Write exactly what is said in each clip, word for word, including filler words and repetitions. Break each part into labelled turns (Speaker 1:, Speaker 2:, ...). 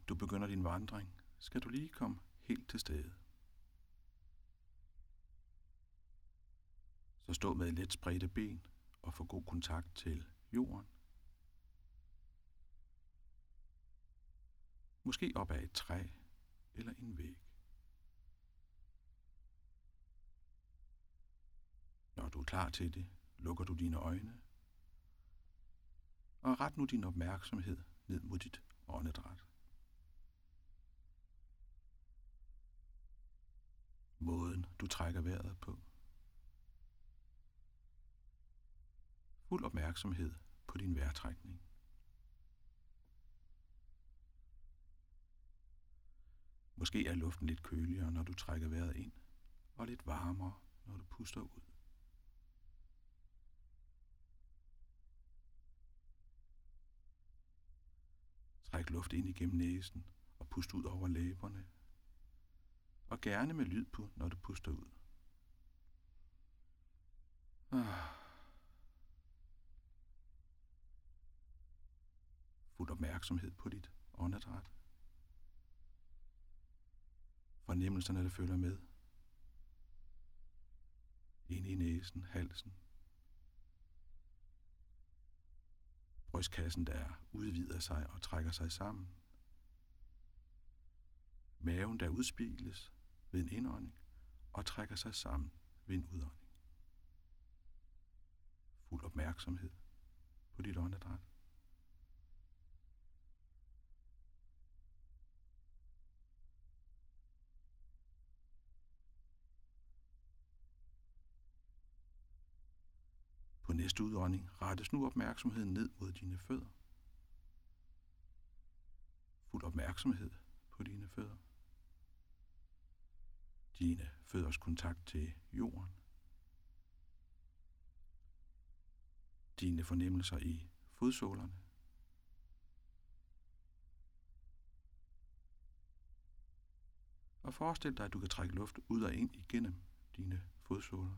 Speaker 1: du begynder din vandring, skal du lige komme helt til stede. Så stå med let spredte ben og få god kontakt til jorden. Måske op ad et træ eller en væg. Når du er klar til det, lukker du dine øjne og ret nu din opmærksomhed ned mod dit åndedræt. Måden du trækker vejret på. Fuld opmærksomhed på din vejrtrækning. Måske er luften lidt køligere, når du trækker vejret ind, og lidt varmere, når du puster ud. Træk luft ind igennem næsen og pust ud over læberne. Og gerne med lyd på, når du puster ud. Ah. Fuld opmærksomhed på dit åndedræt. Fornemmelserne, der følger med. Ind i næsen, halsen. Brystkassen, der udvider sig og trækker sig sammen. Maven, der udspilles ved en indånding og trækker sig sammen ved en udånding. Fuld opmærksomhed på dit åndedræt. På næste udånding rettes nu opmærksomheden ned mod dine fødder. Fuld opmærksomhed på dine fødder. Dine fødders kontakt til jorden. Dine fornemmelser i fodsålerne. Og forestil dig, at du kan trække luft ud og ind igennem dine fodsåler.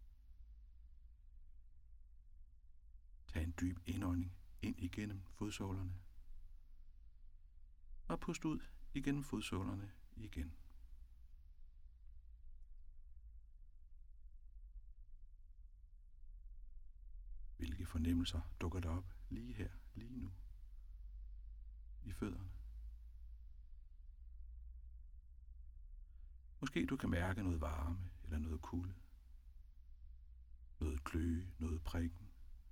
Speaker 1: Tag en dyb indånding ind igennem fodsålerne. Og pust ud igennem fodsålerne igen. Hvilke fornemmelser dukker der op lige her, lige nu, i fødderne? Måske du kan mærke noget varme eller noget kulde. Noget kløe, noget prikken.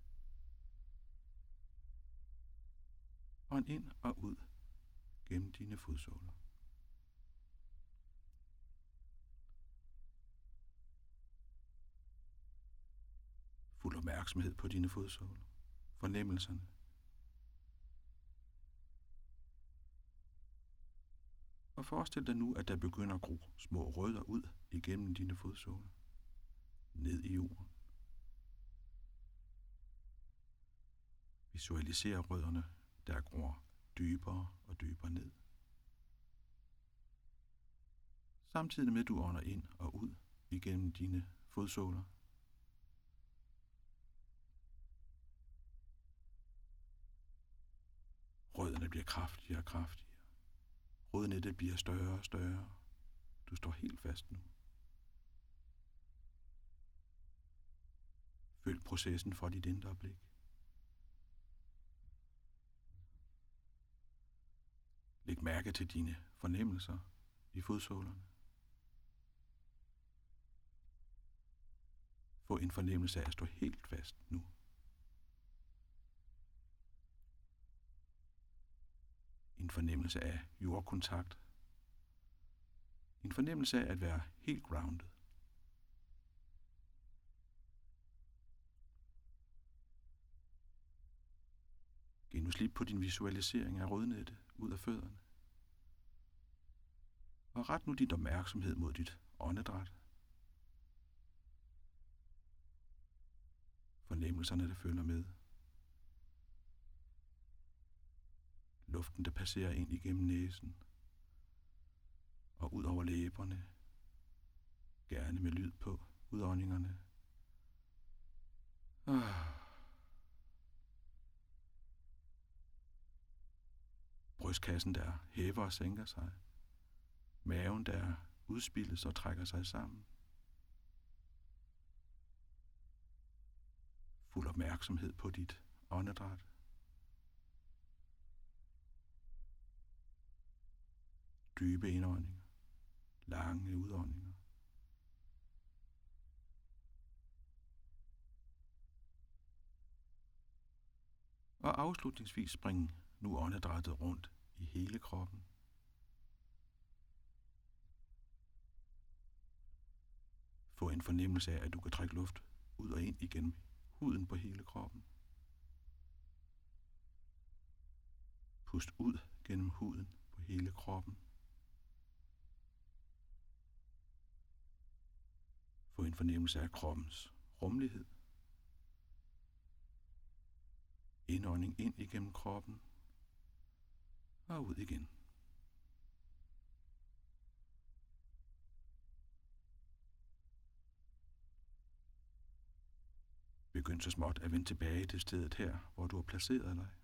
Speaker 1: Og en ind og ud gennem dine fodsåler. Fuld opmærksomhed på dine fodsåler. Fornemmelserne. Og forestil dig nu, at der begynder at gro små rødder ud igennem dine fodsåler. Ned i jorden. Visualiser rødderne, der gror dybere og dybere ned. Samtidig med, at du ånder ind og ud igennem dine fodsåler. Rødderne bliver kraftigere og kraftigere. Rodnettet bliver større og større. Du står helt fast nu. Følg processen for dit indre blik. Læg mærke til dine fornemmelser i fodsålerne. Få en fornemmelse af at stå helt fast nu. En fornemmelse af jordkontakt. En fornemmelse af at være helt grounded. Giv nu slip på din visualisering af rodnettet ud af fødderne. Og ret nu din opmærksomhed mod dit åndedræt. Fornemmelserne, der følger med. Luften, der passerer ind igennem næsen og ud over læberne. Gerne med lyd på udåndingerne. Ah. brystkassen, der hæver og sænker sig. Maven, der udspildes og trækker sig sammen. Fuld opmærksomhed på dit åndedræt. Dybe indåndinger, lange udåndinger. Og afslutningsvis spring nu åndedrættet rundt i hele kroppen. Få en fornemmelse af, at du kan trække luft ud og ind igennem huden på hele kroppen. Pust ud gennem huden på hele kroppen. Få en fornemmelse af kroppens rummelighed. Indånding ind igennem kroppen og ud igen. Begynd så småt at vende tilbage til stedet her, hvor du har placeret dig.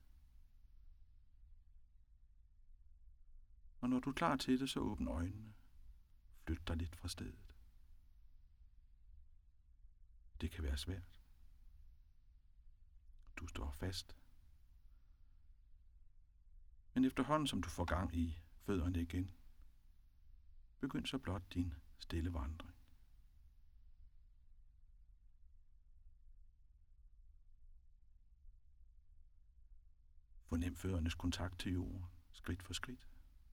Speaker 1: Og når du er klar til det, så åbn øjnene. Flyt dig lidt fra stedet. Det kan være svært. Du står fast. Men efterhånden som du får gang i fødderne igen, begynd så blot din stille vandring. Fornem føddernes kontakt til jorden, skridt for skridt.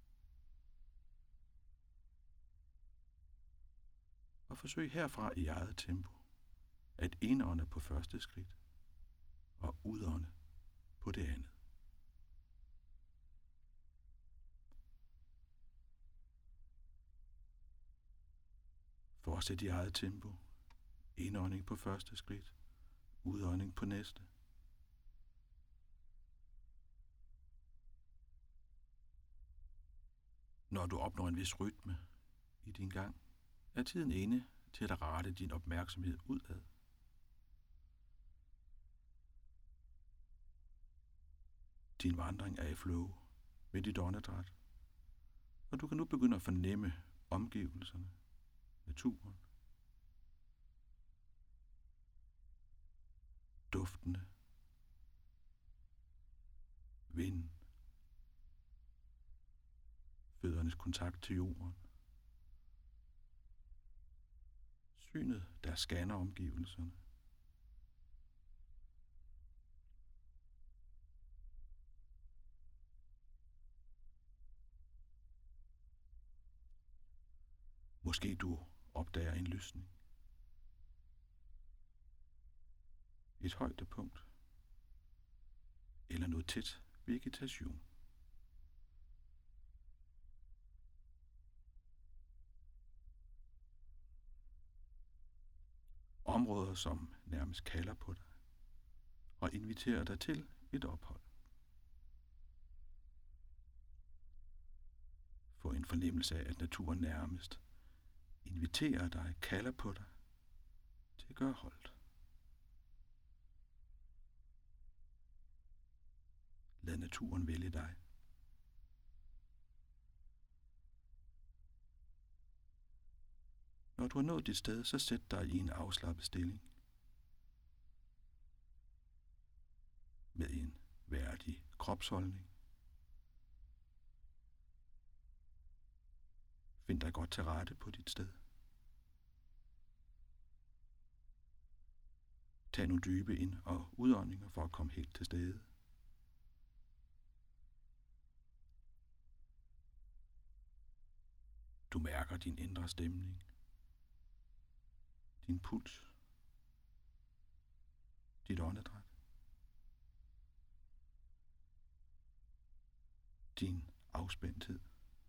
Speaker 1: Og forsøg herfra i eget tempo at indånde på første skridt og udånde på det andet. Fortsæt i eget tempo. Indånding på første skridt, udånding på næste. Når du opnår en vis rytme i din gang, er tiden inde til at rette din opmærksomhed udad. Din vandring er i flow med dit åndedræt, og du kan nu begynde at fornemme omgivelserne, naturen, duftene, vinden, føddernes kontakt til jorden, synet, der scanner omgivelserne. Måske du opdager en lysning. Et højdepunkt. Eller noget tæt vegetation. Områder, som nærmest kalder på dig og inviterer dig til et ophold. Få en fornemmelse af, at naturen nærmest inviterer dig, kalder på dig til at gøre holdt. Lad naturen vælge dig. Når du har nået dit sted, så sæt dig i en afslappet stilling. Med en værdig kropsholdning. Find dig godt til rette på dit sted. Tag nogle dybe ind- og udåndinger for at komme helt til stede. Du mærker din indre stemning, din puls, dit åndedræt, din afspændthed.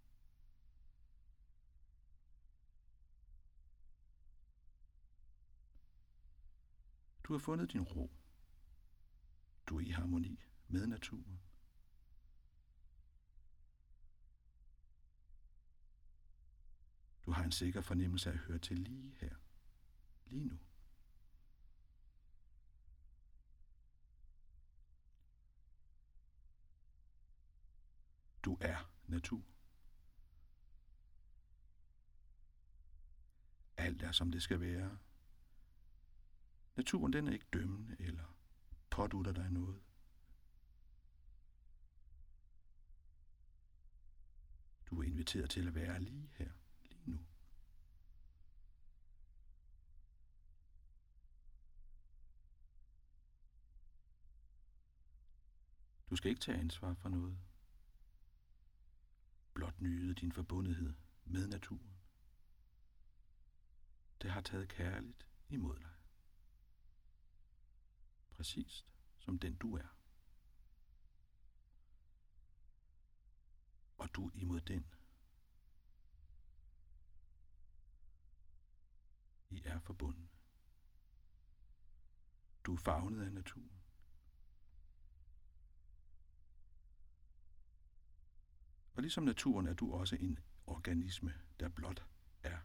Speaker 1: Du har fundet din ro. Du er i harmoni med naturen. Du har en sikker fornemmelse af at høre til lige her, lige nu. Du natur. Alt er, som det skal være. Naturen, den er ikke dømmende eller pådutter dig noget. Du er inviteret til at være lige her, lige nu. Du skal ikke tage ansvar for noget. Blot nyde din forbundethed med naturen. Det har taget kærligt imod dig. Præcis som den du er. Og du imod den. I er forbundet. Du er favnet af naturen. Og ligesom naturen er du også en organisme, der blot er.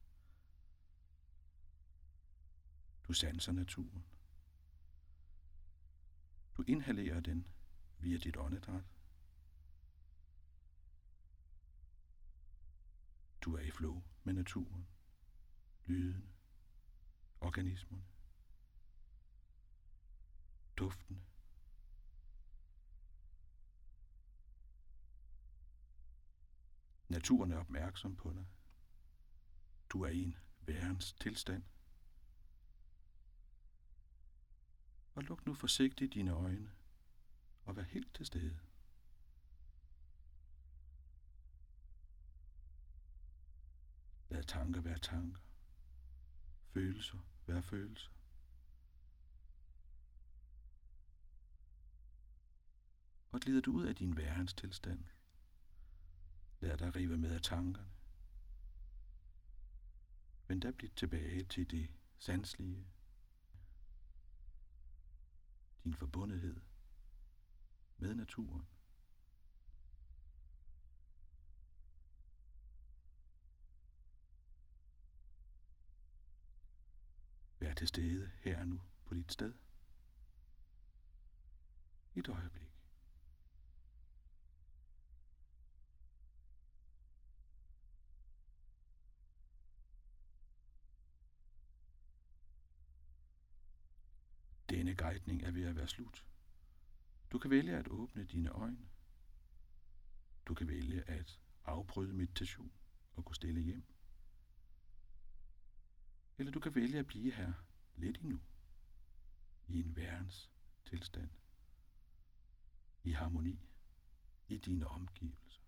Speaker 1: Du sanser naturen. Du inhalerer den via dit åndedræt. Du er i flow med naturen, lydene, organismerne, duftene. Naturen er opmærksom på dig. Du er i en værens tilstand. Og luk nu forsigtigt dine øjne og vær helt til stede. Lad tanker være tanker. Følelser være følelser. Og glider du ud af din værens tilstand, lad dig rive med af tankerne. Vend da bliv tilbage til det sanselige. Din forbundethed med naturen. Vær til stede her nu på dit sted. Et øjeblik. Denne guidning er ved at være slut. Du kan vælge at åbne dine øjne. Du kan vælge at afbryde meditation og gå stille hjem. Eller du kan vælge at blive her lidt endnu, i en værens tilstand, i harmoni, i dine omgivelser.